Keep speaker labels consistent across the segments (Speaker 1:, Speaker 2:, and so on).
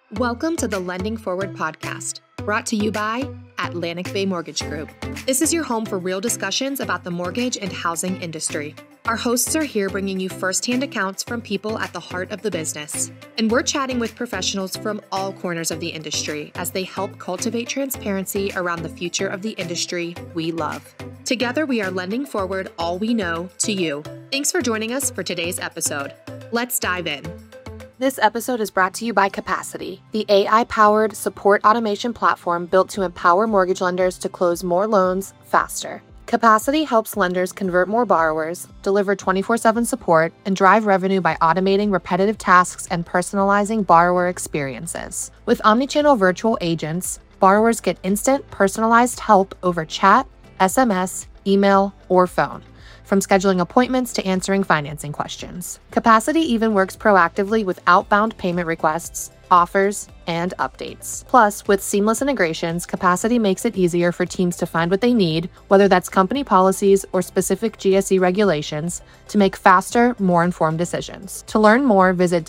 Speaker 1: Welcome to the Lending Forward podcast, brought to you by Atlantic Bay Mortgage Group. This is your home for real discussions about the mortgage and housing industry. Our hosts are here bringing you firsthand accounts from people at the heart of the business. And we're chatting with professionals from all corners of the industry as they help cultivate transparency around the future of the industry we love. Together, we are lending forward all we know to you. Thanks for joining us for today's episode. Let's dive in. This episode is brought to you by Capacity, the AI-powered support automation platform built to empower mortgage lenders to close more loans faster. Capacity helps lenders convert more borrowers, deliver 24/7 support, and drive revenue by automating repetitive tasks and personalizing borrower experiences. With omnichannel virtual agents, borrowers get instant, personalized help over chat, SMS, email, or phone, from scheduling appointments to answering financing questions. Capacity even works proactively with outbound payment requests, offers, and updates. Plus, with seamless integrations, Capacity makes it easier for teams to find what they need, whether that's company policies or specific GSE regulations, to make faster, more informed decisions. To learn more, visit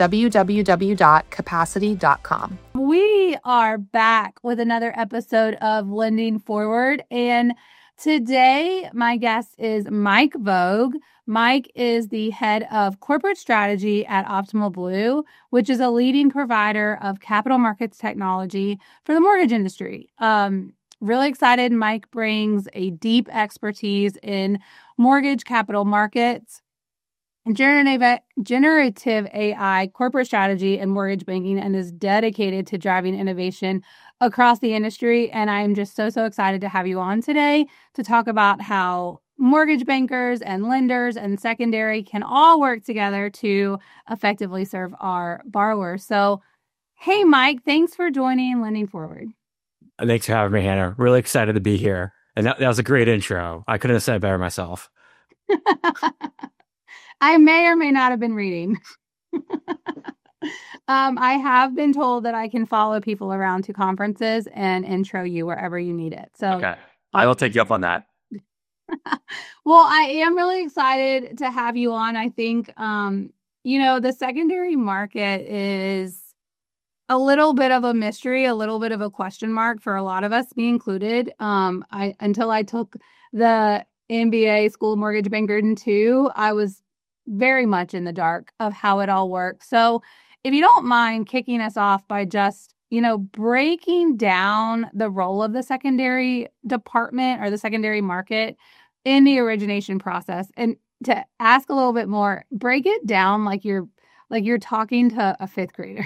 Speaker 1: www.capacity.com.
Speaker 2: We are back with another episode of Lending Forward, and today, my guest is Mike Vogue. Mike is the head of corporate strategy at Optimal Blue, which is a leading provider of capital markets technology for the mortgage industry. Really excited. Mike brings a deep expertise in mortgage capital markets, generative AI, corporate strategy, and mortgage banking, and is dedicated to driving innovation across the industry. And I'm just so excited to have you on today to talk about how mortgage bankers and lenders and secondary can all work together to effectively serve our borrowers. So, hey, Mike, thanks for joining Lending Forward.
Speaker 3: Thanks for having me, Hannah. Really excited to be here. And that was a great intro. I couldn't have said it better myself.
Speaker 2: I may or may not have been reading. I have been told that I can follow people around to conferences and intro you wherever you need it. So
Speaker 3: okay, I will take you up on that.
Speaker 2: Well, I am really excited to have you on. I think, the secondary market is a little bit of a mystery, a little bit of a question mark for a lot of us, me included. Until I took the MBA School of Mortgage Banking 2, I was very much in the dark of how it all works. So if you don't mind kicking us off by just, breaking down the role of the secondary department or the secondary market in the origination process, and to ask a little bit more, break it down like you're talking to a fifth grader.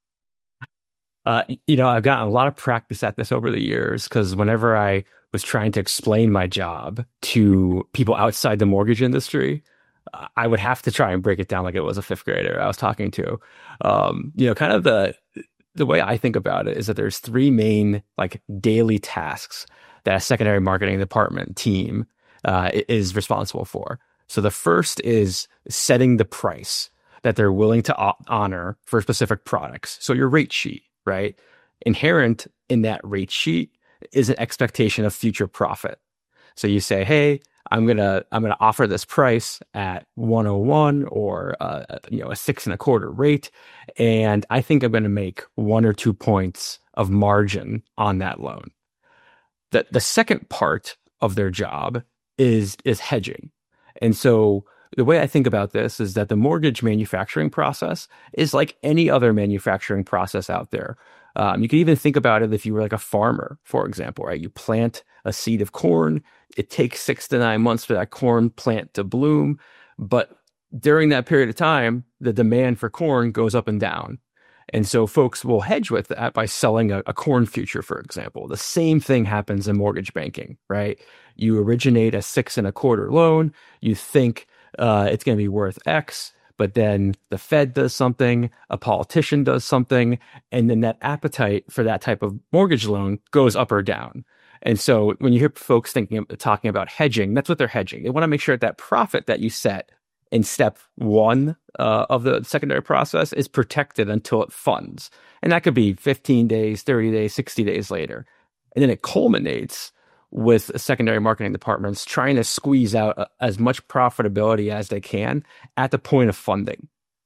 Speaker 3: I've gotten a lot of practice at this over the years, because whenever I was trying to explain my job to people outside the mortgage industry, I would have to try and break it down like it was a fifth grader I was talking to. Kind of the way I think about it is that there's three main daily tasks that a secondary marketing department team is responsible for. So the first is setting the price that they're willing to honor for specific products. So your rate sheet, right? Inherent in that rate sheet is an expectation of future profit. So you say, hey, I'm gonna offer this price at 101 or a 6.25 rate, and I think I'm gonna make 1 or 2 points of margin on that loan. The second part of their job is hedging, and so the way I think about this is that the mortgage manufacturing process is like any other manufacturing process out there. You can even think about it if you were like a farmer, for example, right? You plant a seed of corn. It takes 6 to 9 months for that corn plant to bloom. But during that period of time, the demand for corn goes up and down. And so folks will hedge with that by selling a corn future, for example. The same thing happens in mortgage banking, right? You originate a 6.25 loan. You think it's going to be worth X. But then the Fed does something, a politician does something, and then that appetite for that type of mortgage loan goes up or down. And so when you hear folks talking about hedging, that's what they're hedging. They want to make sure that profit that you set in step one of the secondary process is protected until it funds. And that could be 15 days, 30 days, 60 days later. And then it culminates with secondary marketing departments trying to squeeze out as much profitability as they can at the point of funding.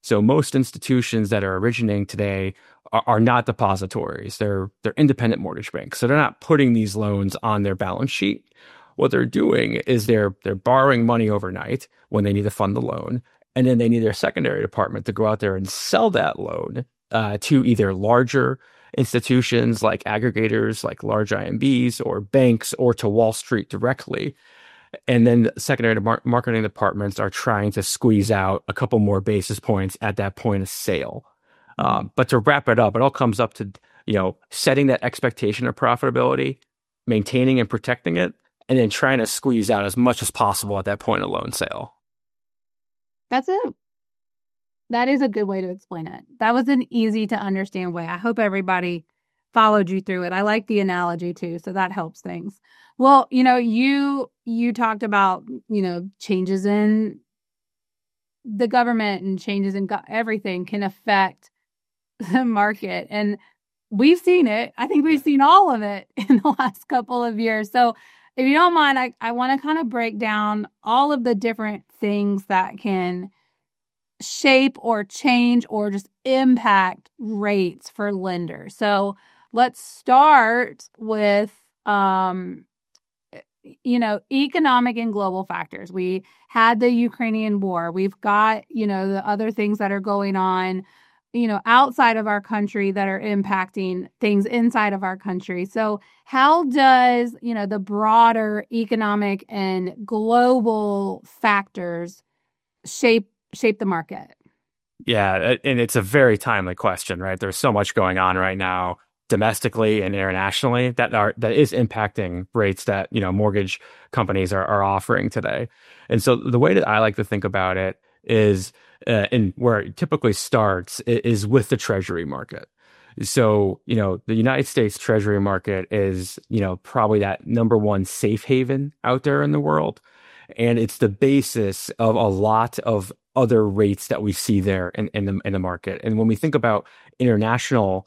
Speaker 3: So most institutions that are originating today are not depositories. They're independent mortgage banks. So they're not putting these loans on their balance sheet. What they're doing is they're borrowing money overnight when they need to fund the loan, and then they need their secondary department to go out there and sell that loan to either larger institutions like aggregators, like large IMBs or banks, or to Wall Street directly. And then the secondary marketing departments are trying to squeeze out a couple more basis points at that point of sale. But to wrap it up, it all comes up to, setting that expectation of profitability, maintaining and protecting it, and then trying to squeeze out as much as possible at that point of loan sale.
Speaker 2: That's it. That is a good way to explain it. That was an easy to understand way. I hope everybody followed you through it. I like the analogy too, so that helps things. Well, you talked about, changes in the government and changes in everything can affect the market. And we've seen it. I think we've seen all of it in the last couple of years. So if you don't mind, I want to kind of break down all of the different things that can shape or change or just impact rates for lenders. So let's start with, economic and global factors. We had the Ukrainian war. We've got, the other things that are going on, outside of our country that are impacting things inside of our country. So how does, the broader economic and global factors shape the market?
Speaker 3: Yeah, and it's a very timely question, right? There's so much going on right now domestically and internationally that is impacting rates that, mortgage companies are offering today. And so the way that I like to think about it is, and where it typically starts is with the treasury market. So, the United States Treasury market is, probably that number one safe haven out there in the world. And it's the basis of a lot of other rates that we see there in the market. And when we think about international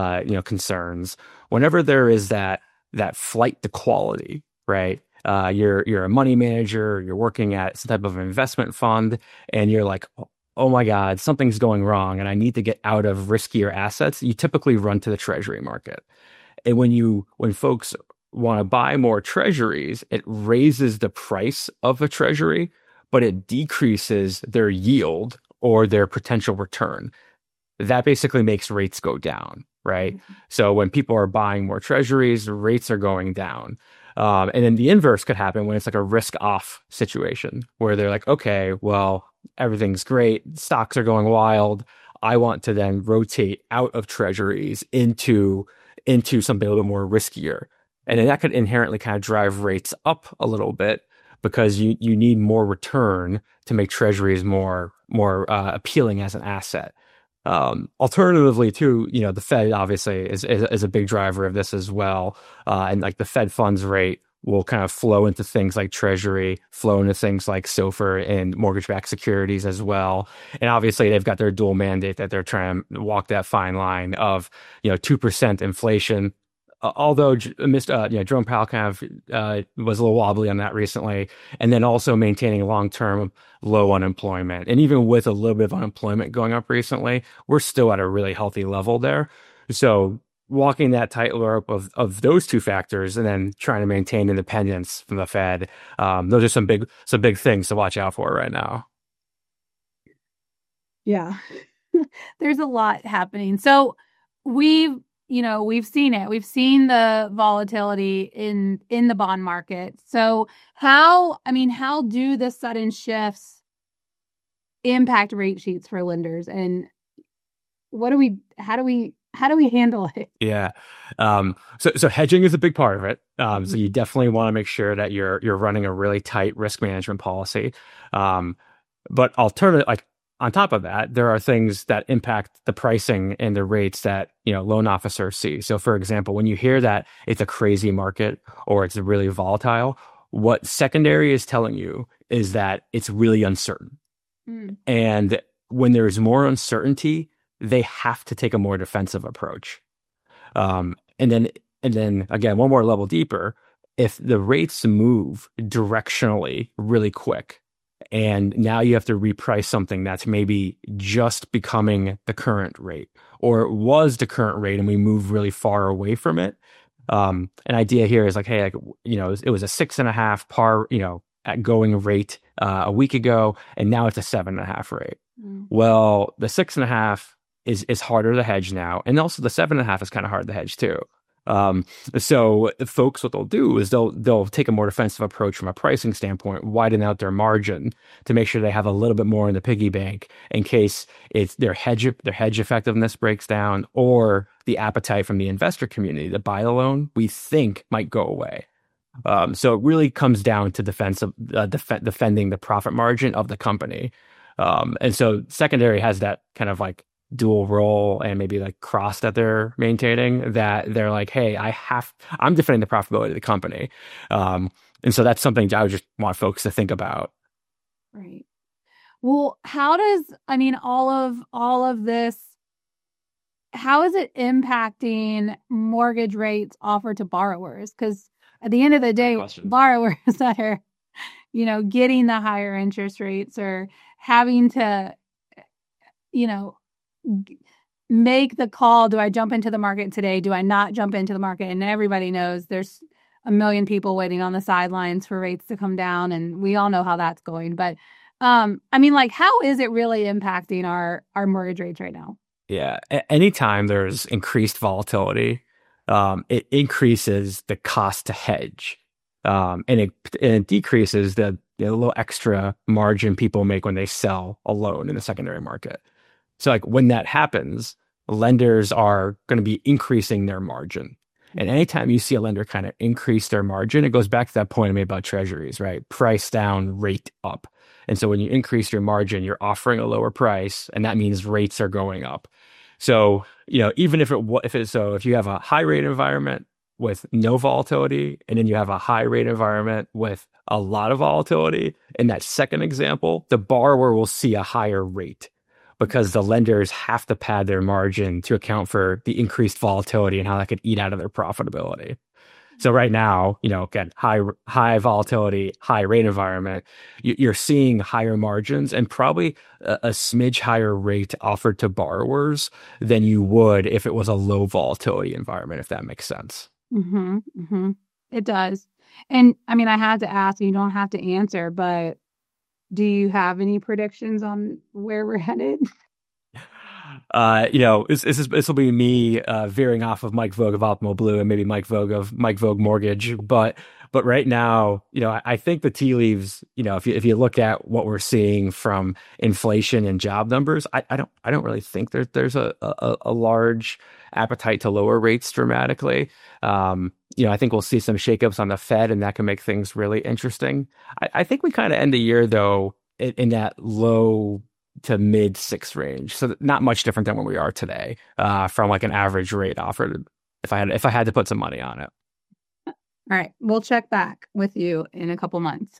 Speaker 3: concerns, whenever there is that flight to quality, right? You're a money manager, you're working at some type of investment fund, and you're like, oh my God, something's going wrong, and I need to get out of riskier assets. You typically run to the treasury market. And when folks want to buy more treasuries, it raises the price of a treasury, but it decreases their yield or their potential return. That basically makes rates go down, right? Mm-hmm. So when people are buying more treasuries, rates are going down. And then the inverse could happen when it's like a risk-off situation where they're like, okay, well, everything's great. Stocks are going wild. I want to then rotate out of treasuries into something a little bit more riskier. And then that could inherently kind of drive rates up a little bit because you need more return to make treasuries more appealing as an asset. Alternatively, too, the Fed obviously is a big driver of this as well. And like the Fed funds rate will kind of flow into things like Treasury, flow into things like SOFR and mortgage-backed securities as well. And obviously, they've got their dual mandate that they're trying to walk that fine line of 2% inflation. Although Jerome Powell kind of was a little wobbly on that recently, and then also maintaining long-term low unemployment. And even with a little bit of unemployment going up recently, we're still at a really healthy level there. So walking that tightrope of those two factors and then trying to maintain independence from the Fed, those are some big things to watch out for right now.
Speaker 2: Yeah, there's a lot happening. So we've seen it. We've seen the volatility in the bond market. So how do the sudden shifts impact rate sheets for lenders, and how do we handle it?
Speaker 3: Yeah. So hedging is a big part of it. So you definitely want to make sure that you're running a really tight risk management policy. But on top of that, there are things that impact the pricing and the rates that, loan officers see. So for example, when you hear that it's a crazy market or it's really volatile, what secondary is telling you is that it's really uncertain. And when there's more uncertainty, they have to take a more defensive approach. And then again, one more level deeper, if the rates move directionally really quick, And now you have to reprice something that's maybe just becoming the current rate, or it was the current rate and we moved really far away from it. An idea here is like, hey, like, it was a 6.5 par, at going rate a week ago, and now it's a 7.5 rate. Well, the 6.5 is harder to hedge now, and also the 7.5 is kind of hard to hedge too. So folks, what they'll do is they'll take a more defensive approach from a pricing standpoint, widen out their margin to make sure they have a little bit more in the piggy bank in case it's their hedge effectiveness breaks down, or the appetite from the investor community to buy the loan we think might go away. So it really comes down to defending the profit margin of the company. And so secondary has that kind of like dual role and maybe like cross that they're maintaining, that they're like, hey, I'm defending the profitability of the company. And so that's something I would just want folks to think about.
Speaker 2: Right. Well, all of this, how is it impacting mortgage rates offered to borrowers? Because at the end of the day, borrowers that are, getting the higher interest rates or having to, make the call, do I jump into the market today? Do I not jump into the market? And everybody knows there's a million people waiting on the sidelines for rates to come down, and we all know how that's going. But how is it really impacting our mortgage rates right now?
Speaker 3: Yeah. Anytime there's increased volatility, it increases the cost to hedge. And it decreases the little extra margin people make when they sell a loan in the secondary market. So like when that happens, lenders are going to be increasing their margin. And anytime you see a lender kind of increase their margin, it goes back to that point I made about treasuries, right? Price down, rate up. And so when you increase your margin, you're offering a lower price, and that means rates are going up. So, even if you have a high rate environment with no volatility, and then you have a high rate environment with a lot of volatility, in that second example, the borrower will see a higher rate, because the lenders have to pad their margin to account for the increased volatility and how that could eat out of their profitability. So right now, again, high volatility, high rate environment, you're seeing higher margins and probably a smidge higher rate offered to borrowers than you would if it was a low volatility environment, if that makes sense.
Speaker 2: Mm-hmm, mm-hmm. It does. And I had to ask, you don't have to answer, but do you have any predictions on where we're headed?
Speaker 3: This will be me veering off of Mike Vogue of Optimal Blue and maybe Mike Vogue of Mike Vogue Mortgage. But right now, I think the tea leaves, if you look at what we're seeing from inflation and job numbers, I don't really think there's a large appetite to lower rates dramatically. I think we'll see some shakeups on the Fed, and that can make things really interesting. I think we kind of end the year though in that low to mid 6 range, so not much different than where we are today, from like an average rate offered. If I had to put some money on it.
Speaker 2: All right, we'll check back with you in a couple months.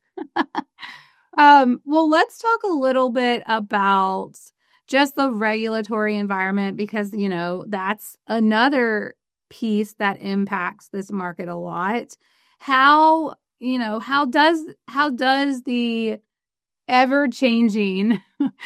Speaker 2: Well, let's talk a little bit about just the regulatory environment, because that's another piece that impacts this market a lot. How does the ever-changing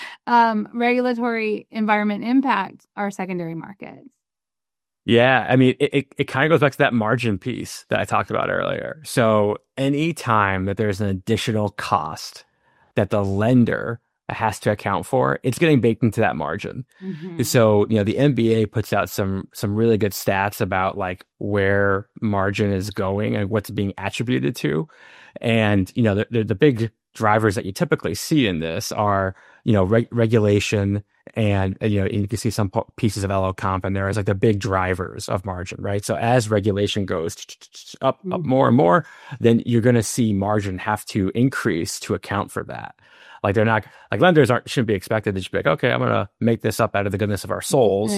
Speaker 2: regulatory environment impact our secondary markets?
Speaker 3: Yeah, it kind of goes back to that margin piece that I talked about earlier. So anytime that there's an additional cost that the lender has to account for, it's getting baked into that margin. Mm-hmm. So, the MBA puts out some really good stats about like where margin is going and what's being attributed to. And, the big drivers that you typically see in this are, regulation, and, you can see some pieces of LO comp in there as like the big drivers of margin, right? So as regulation goes up more and more, then you're going to see margin have to increase to account for that. Like they're not like lenders shouldn't be expected to just be like, okay, I'm going to make this up out of the goodness of our souls.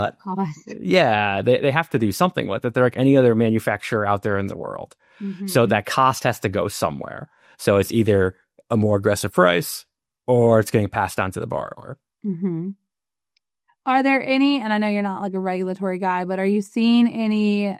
Speaker 3: Yeah, they have to do something with it. They're like any other manufacturer out there in the world. Mm-hmm. So that cost has to go somewhere. So it's either a more aggressive price or it's getting passed on to the borrower.
Speaker 2: Mm-hmm. Are there any, and I know you're not like a regulatory guy, but are you seeing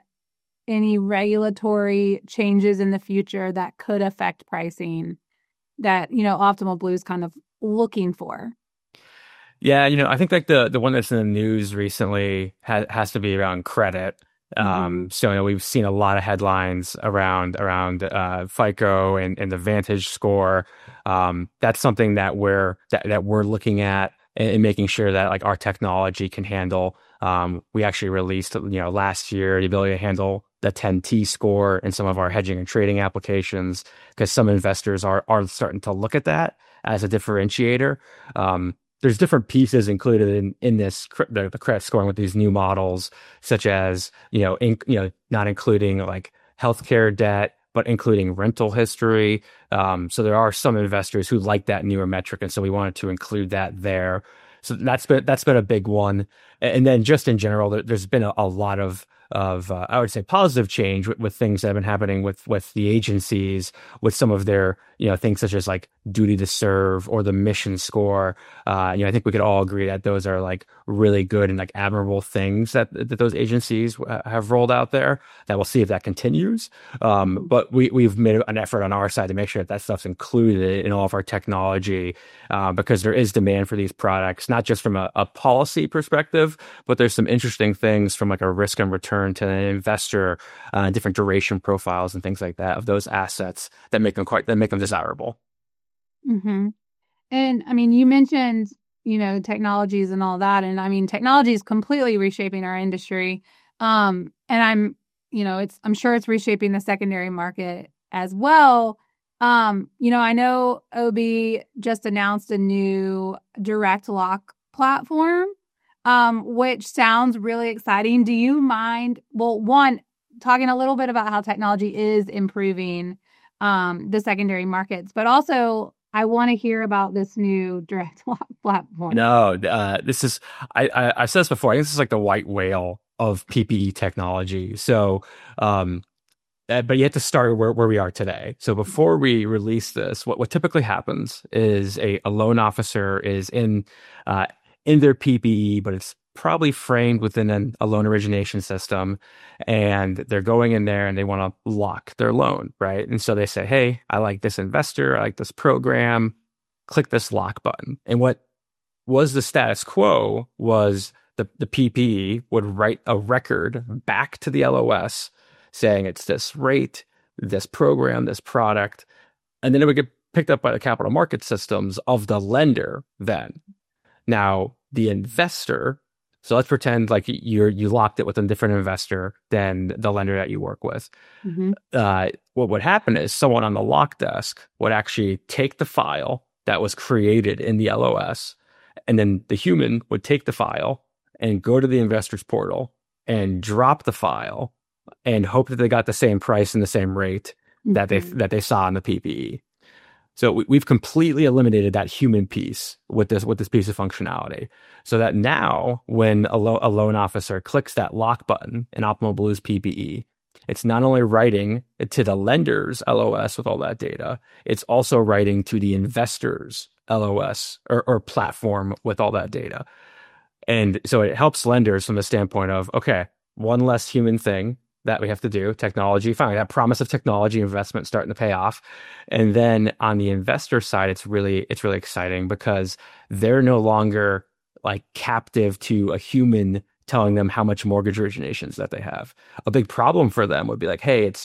Speaker 2: any regulatory changes in the future that could affect pricing that, Optimal Blue is kind of looking for?
Speaker 3: Yeah, I think like the one that's in the news recently has to be around credit. So we've seen a lot of headlines around FICO and the Vantage score. That's something that we're looking at and making sure that like our technology can handle. We actually released last year the ability to handle the 10T score in some of our hedging and trading applications because some investors are starting to look at that as a differentiator. There's different pieces included in this the credit scoring with these new models, such as not including like healthcare debt, but including rental history. So there are some investors who like that newer metric, and so we wanted to include that there. So that's been a big one. And then just in general, there's been a lot of I would say positive change with things that have been happening with the agencies, with some of their things such as like duty to serve or the mission score. I think we could all agree that those are like really good and like admirable things that those agencies have rolled out there. That we'll see if that continues. But we've made an effort on our side to make sure that stuff's included in all of our technology because there is demand for these products, not just from a policy perspective, but there's some interesting things from like a risk and return to an investor, different duration profiles and things like that of those assets that make them desirable.
Speaker 2: Mm-hmm. And I mean, you mentioned, technologies and all that. And I mean, technology is completely reshaping our industry. And I'm sure it's reshaping the secondary market as well. I know OB just announced a new direct lock platform, which sounds really exciting. Do you mind, one, talking a little bit about how technology is improving the secondary markets, but also I want to hear about this new direct lock platform.
Speaker 3: No, this is, I've said this before, I think this is like the white whale of PPE technology. So, but you have to start where we are today. So before we release this, what typically happens is a loan officer is in their PPE, but it's probably framed within a loan origination system, and they're going in there and they want to lock their loan, right? And so they say, hey, I like this investor, I like this program, click this lock button. And what was the status quo was the PPE would write a record back to the LOS saying it's this rate, this program, this product, and then it would get picked up by the capital market systems of the lender then. Now, the investor, so let's pretend like you locked it with a different investor than the lender that you work with.
Speaker 2: Mm-hmm.
Speaker 3: What would happen is someone on the lock desk would actually take the file that was created in the LOS, and then the human would take the file and go to the investor's portal and drop the file and hope that they got the same price and the same rate that they saw in the PPE. So we've completely eliminated that human piece with this piece of functionality, so that now when a loan officer clicks that lock button in Optimal Blue's PPE, it's not only writing to the lender's LOS with all that data, it's also writing to the investor's LOS or platform with all that data. And so it helps lenders from the standpoint of, okay, one less human thing that we have to do, technology, finally that promise of technology investment starting to pay off. And then on the investor side, it's really exciting because they're no longer like captive to a human telling them how much mortgage originations that they have. A big problem for them would be like, hey, it's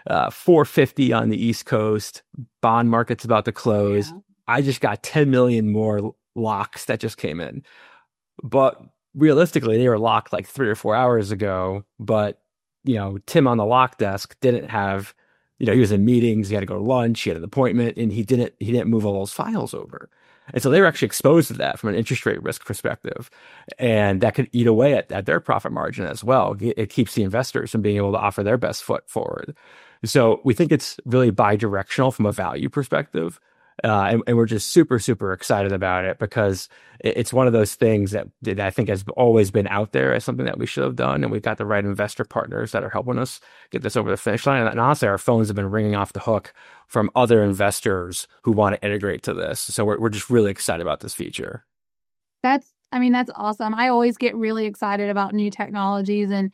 Speaker 3: 450 on the East Coast, bond market's about to close. Yeah. I just got 10 million more locks that just came in. But realistically, they were locked like 3 or 4 hours ago, but Tim on the lock desk didn't have, he was in meetings, he had to go to lunch, he had an appointment, and he didn't move all those files over. And so they were actually exposed to that from an interest rate risk perspective. And that could eat away at their profit margin as well. It keeps the investors from being able to offer their best foot forward. So we think it's really bi-directional from a value perspective. And we're just super, super excited about it because it's one of those things that I think has always been out there as something that we should have done. And we've got the right investor partners that are helping us get this over the finish line. And honestly, our phones have been ringing off the hook from other investors who want to integrate to this. So we're just really excited about this feature.
Speaker 2: That's awesome. I always get really excited about new technologies, and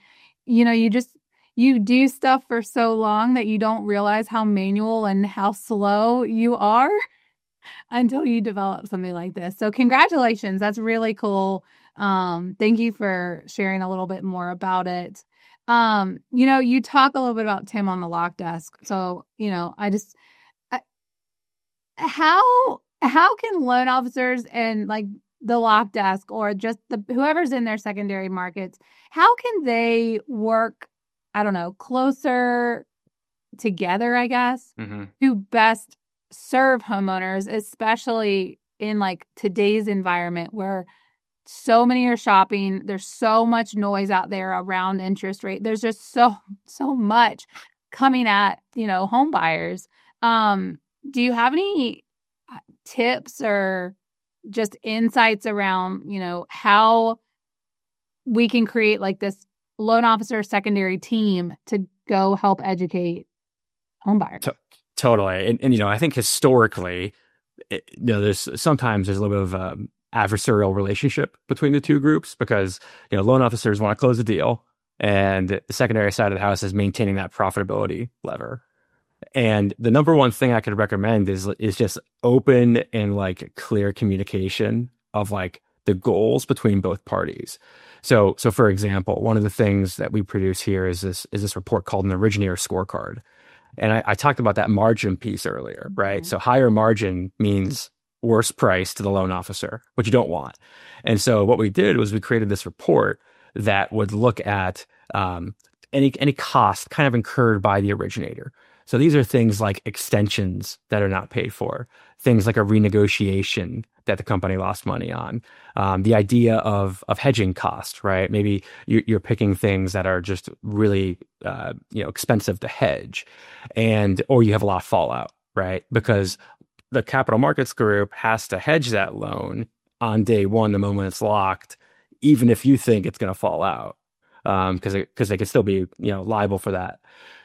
Speaker 2: you do stuff for so long that you don't realize how manual and how slow you are. until you develop something like this. So congratulations. That's really cool. Thank you for sharing a little bit more about it. You talk a little bit about Tim on the lock desk. So, how can loan officers and like the lock desk or just whoever's in their secondary markets, how can they work, I don't know, closer together, I guess, to best serve homeowners, especially in like today's environment where so many are shopping. There's so much noise out there around interest rate. There's just so much coming at, home buyers. Do you have any tips or just insights around, how we can create like this loan officer secondary team to go help educate home buyers?
Speaker 3: Totally. And I think historically, there's a little bit of adversarial relationship between the two groups because, loan officers want to close the deal and the secondary side of the house is maintaining that profitability lever. And the number one thing I could recommend is just open and like clear communication of like the goals between both parties. So for example, one of the things that we produce here is this report called an originator scorecard. And I talked about that margin piece earlier, right? Mm-hmm. So higher margin means worse price to the loan officer, which you don't want. And so what we did was we created this report that would look at any cost kind of incurred by the originator. So these are things like extensions that are not paid for, things like a renegotiation that the company lost money on, the idea of hedging cost, right? Maybe you're picking things that are just really expensive to hedge, or you have a lot of fallout, right? Because the capital markets group has to hedge that loan on day one, the moment it's locked, even if you think it's going to fall out, because they could still be liable for that.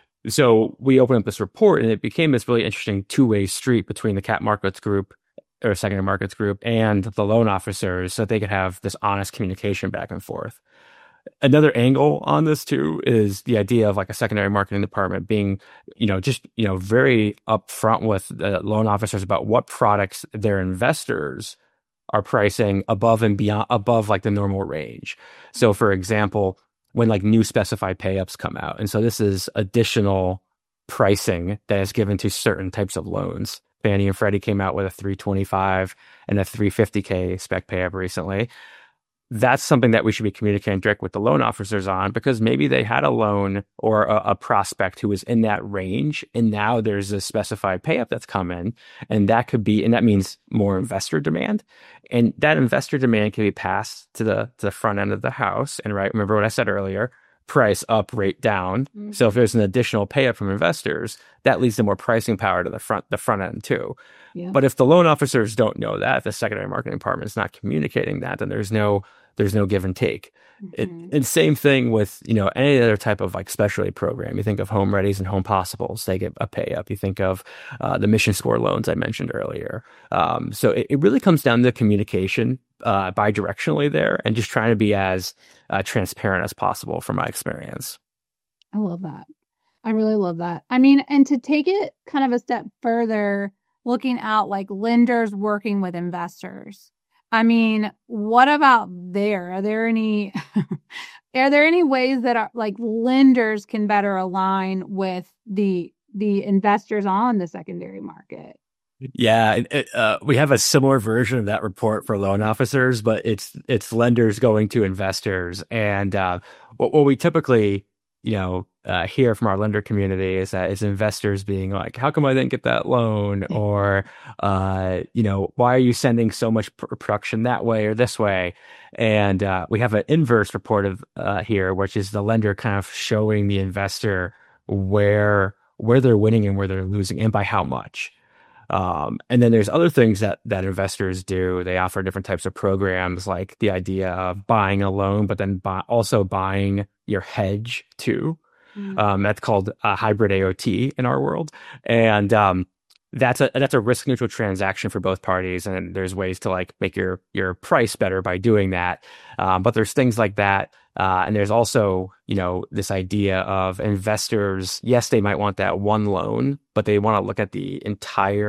Speaker 3: So we opened up this report and it became this really interesting two-way street between the cap markets group or secondary markets group and the loan officers so that they could have this honest communication back and forth. Another angle on this too is the idea of like a secondary marketing department being, very upfront with the loan officers about what products their investors are pricing above and beyond, above like the normal range. So for example, when like new specified pay-ups come out. And so this is additional pricing that is given to certain types of loans. Fannie and Freddie came out with a 325 and a 350K spec pay-up recently. That's something that we should be communicating direct with the loan officers on because maybe they had a loan or a prospect who was in that range. And now there's a specified pay-up that's come in and that means more investor demand. And that investor demand can be passed to the front end of the house. And right, remember what I said earlier, price up, rate down. Mm-hmm. So if there's an additional pay-up from investors, that leads to more pricing power to the front end too. Yeah. But if the loan officers don't know that, if the secondary marketing department is not communicating that, then there's no give and take. Mm-hmm. And same thing with, any other type of like specialty program. You think of Home Readies and Home Possibles, they get a pay up. You think of the Mission Score loans I mentioned earlier. So it really comes down to communication bi-directionally there and just trying to be as transparent as possible from my experience.
Speaker 2: I love that. I really love that. I mean, and to take it kind of a step further, looking out like lenders working with investors. I mean, what about there? Are there any ways that are like lenders can better align with the investors on the secondary market?
Speaker 3: Yeah, we have a similar version of that report for loan officers, but it's lenders going to investors. And what we typically hear from our lender community is that it's investors being like, how come I didn't get that loan? Or, why are you sending so much production that way or this way? And we have an inverse report of here, which is the lender kind of showing the investor where they're winning and where they're losing and by how much. And then there's other things that investors do. They offer different types of programs, like the idea of buying a loan, but then also buying your hedge too. Mm-hmm. That's called hybrid AOT in our world. And that's a risk neutral transaction for both parties. And there's ways to like make your price better by doing that. But there's things like that. And there's also, this idea of investors, yes, they might want that one loan, but they want to look at the entire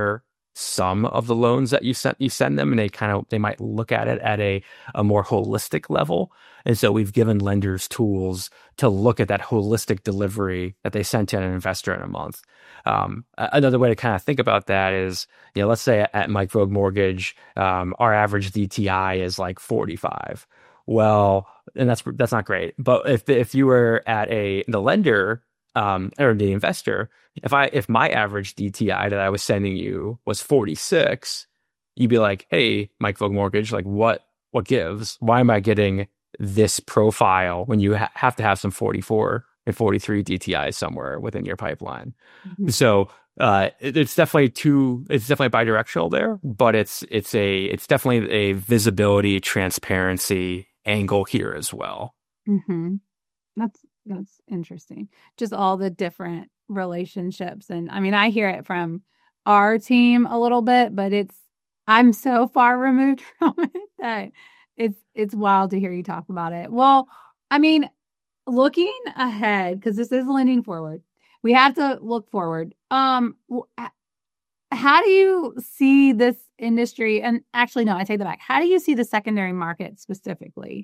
Speaker 3: some of the loans that you send them, and they might look at it at a more holistic level. And so we've given lenders tools to look at that holistic delivery that they sent to an investor in a month. Another way to kind of think about that is, let's say at Mike Vogue Mortgage, our average DTI is like 45. Well, and that's not great. But if you were at the lender, or the investor, if my average DTI that I was sending you was 46, you'd be like, hey, Mike Vogue Mortgage, like what gives? Why am I getting this profile when you have to have some 44 and 43 DTIs somewhere within your pipeline? Mm-hmm. So it's definitely bidirectional there, but it's definitely a visibility, transparency angle here as well.
Speaker 2: Mm-hmm. That's interesting. Just all the different relationships. And I mean, I hear it from our team a little bit, but I'm so far removed from it that it's wild to hear you talk about it. Well, I mean, looking ahead, because this is lending forward, we have to look forward. How do you see this industry? And actually, no, I take that back. How do you see the secondary market specifically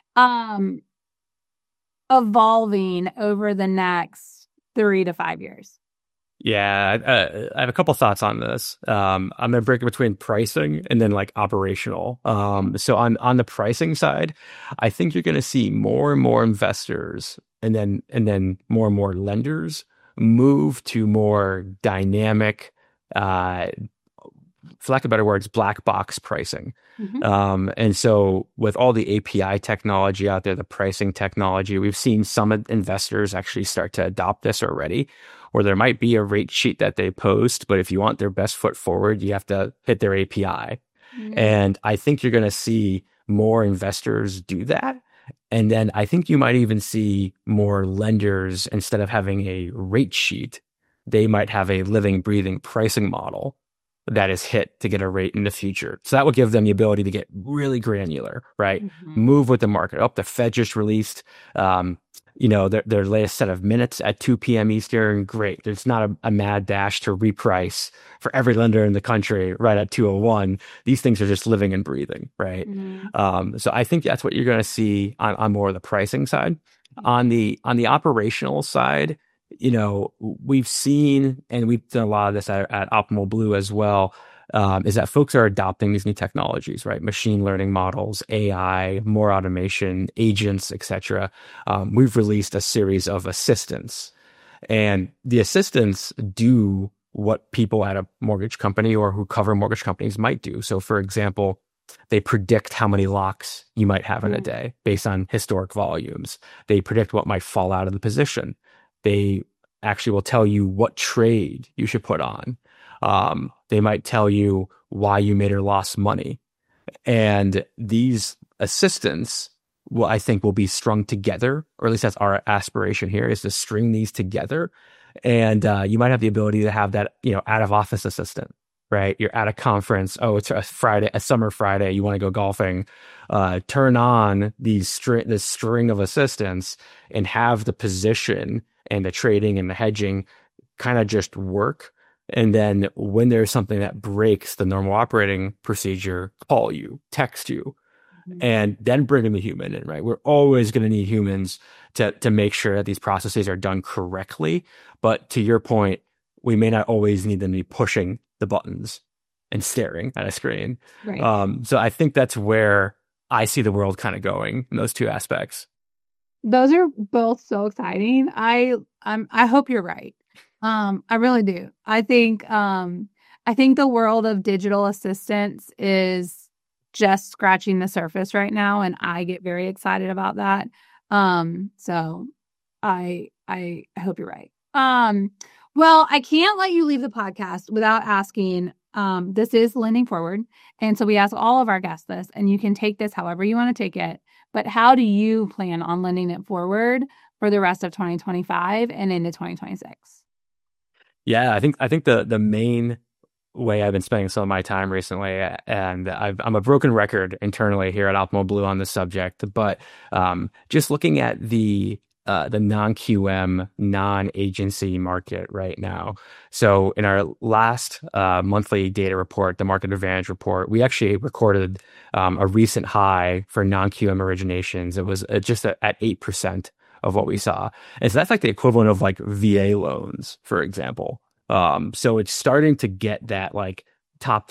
Speaker 2: evolving over the next 3 to 5 years?
Speaker 3: Yeah, I have a couple thoughts on this. I'm going to break it between pricing and then like operational. So on the pricing side, I think you're going to see more and more investors and then more and more lenders move to more dynamic, for lack of better words, black box pricing. Mm-hmm. And so with all the API technology out there, the pricing technology, we've seen some investors actually start to adopt this already, where there might be a rate sheet that they post, but if you want their best foot forward, you have to hit their API. Mm-hmm. And I think you're going to see more investors do that. And then I think you might even see more lenders, instead of having a rate sheet, they might have a living, breathing pricing model that is hit to get a rate in the future. So that would give them the ability to get really granular, right? Mm-hmm. Move with the market. The Fed just released, their latest set of minutes at 2 p.m. Eastern. Great. There's not a mad dash to reprice for every lender in the country right at 2:01. These things are just living and breathing, right? Mm-hmm. So I think that's what you're going to see on more of the pricing side. Mm-hmm. On the operational side, we've seen, and we've done a lot of this at Optimal Blue as well, is that folks are adopting these new technologies, right? Machine learning models, AI, more automation, agents, etc. We've released a series of assistants, and the assistants do what people at a mortgage company or who cover mortgage companies might do. So, for example, they predict how many locks you might have in a day based on historic volumes. They predict what might fall out of the position. They actually will tell you what trade you should put on. They might tell you why you made or lost money. And these assistants I think will be strung together, or at least that's our aspiration here, is to string these together. And you might have the ability to have that, out of office assistant, right? You're at a conference. Oh, it's a summer Friday. You want to go golfing. Turn on this string of assistants and have the position and the trading and the hedging kind of just work. And then when there's something that breaks the normal operating procedure, call you, text you, and then bring in the human in, right? We're always going to need humans to make sure that these processes are done correctly. But to your point, we may not always need them to be pushing the buttons and staring at a screen. Right. So I think that's where I see the world kind of going in those two aspects.
Speaker 2: Those are both so exciting. I hope you're right. I really do. I think the world of digital assistants is just scratching the surface right now, and I get very excited about that. So I hope you're right. Well, I can't let you leave the podcast without asking. This is Lending Forward, and so we ask all of our guests this, and you can take this however you want to take it. But how do you plan on lending it forward for the rest of 2025 and into 2026?
Speaker 3: Yeah, I think the main way I've been spending some of my time recently, and I'm a broken record internally here at Optimal Blue on this subject, but just looking at the the non-QM, non-agency market right now. So in our last monthly data report, the Market Advantage report, we actually recorded a recent high for non-QM originations. It was just at 8% of what we saw. And so that's like the equivalent of like VA loans, for example. So it's starting to get that like top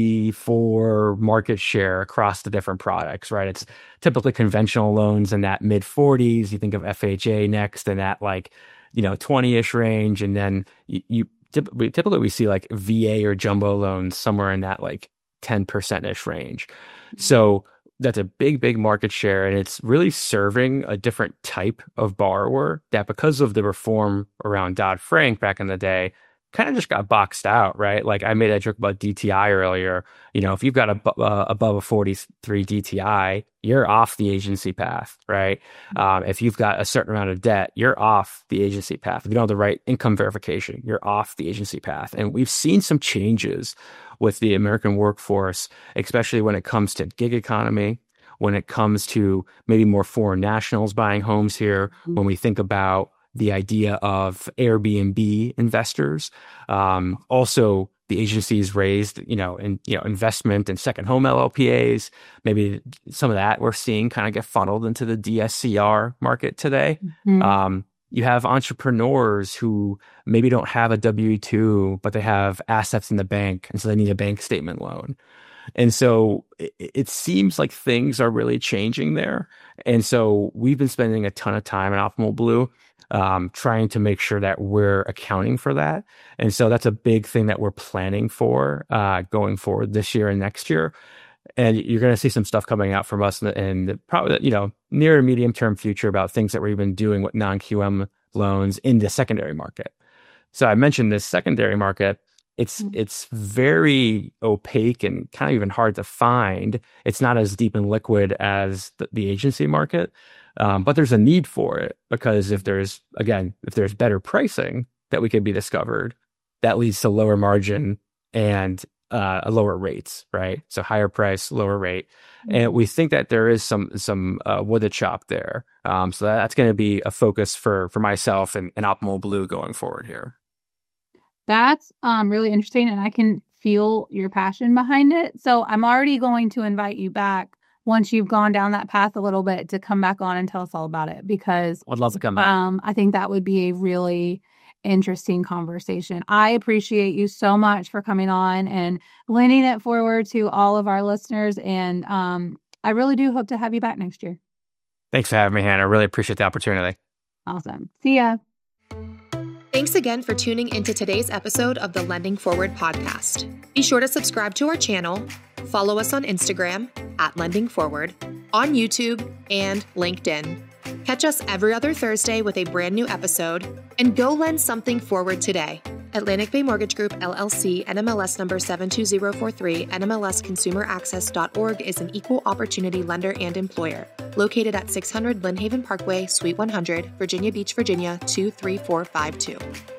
Speaker 3: 3-4 market share across the different products, right? It's typically conventional loans in that mid 40s. You think of FHA next in that like, 20-ish range. And then typically we see like VA or jumbo loans somewhere in that like 10%-ish range. So that's a big market share. And it's really serving a different type of borrower that, because of the reform around Dodd-Frank back in the day, kind of just got boxed out, right? Like I made a joke about DTI earlier. If you've got above a 43 DTI, you're off the agency path, right? If you've got a certain amount of debt, you're off the agency path. If you don't have the right income verification, you're off the agency path. And we've seen some changes with the American workforce, especially when it comes to gig economy, when it comes to maybe more foreign nationals buying homes here, when we think about the idea of Airbnb investors. Also, the agencies raised, investment in second home LLPAs. Maybe some of that we're seeing kind of get funneled into the DSCR market today. You have entrepreneurs who maybe don't have a W-2, but they have assets in the bank, and so they need a bank statement loan. And so it seems like things are really changing there. And so we've been spending a ton of time at Optimal Blue trying to make sure that we're accounting for that. And so that's a big thing that we're planning for going forward this year and next year. And you're going to see some stuff coming out from us in probably, near and medium term future about things that we've been doing with non-QM loans in the secondary market. So I mentioned this secondary market. It's very opaque and kind of even hard to find. It's not as deep and liquid as the agency market, but there's a need for it, because if there's better pricing that we could be discovered, that leads to lower margin and lower rates, right? So higher price, lower rate, and we think that there is some wood to chop there. So that's going to be a focus for myself and Optimal Blue going forward here.
Speaker 2: That's really interesting, and I can feel your passion behind it. So I'm already going to invite you back once you've gone down that path a little bit to come back on and tell us all about it, because
Speaker 3: I'd love to come back.
Speaker 2: I think that would be a really interesting conversation. I appreciate you so much for coming on and lending it forward to all of our listeners, and I really do hope to have you back next year.
Speaker 3: Thanks for having me, Hannah. I really appreciate the opportunity.
Speaker 2: Awesome. See ya.
Speaker 1: Thanks again for tuning into today's episode of the Lending Forward podcast. Be sure to subscribe to our channel, follow us on Instagram @LendingForward, on YouTube and LinkedIn. Catch us every other Thursday with a brand new episode, and go lend something forward today. Atlantic Bay Mortgage Group, LLC, NMLS number 72043, NMLSconsumeraccess.org is an equal opportunity lender and employer. Located at 600 Lynn Haven Parkway, Suite 100, Virginia Beach, Virginia, 23452.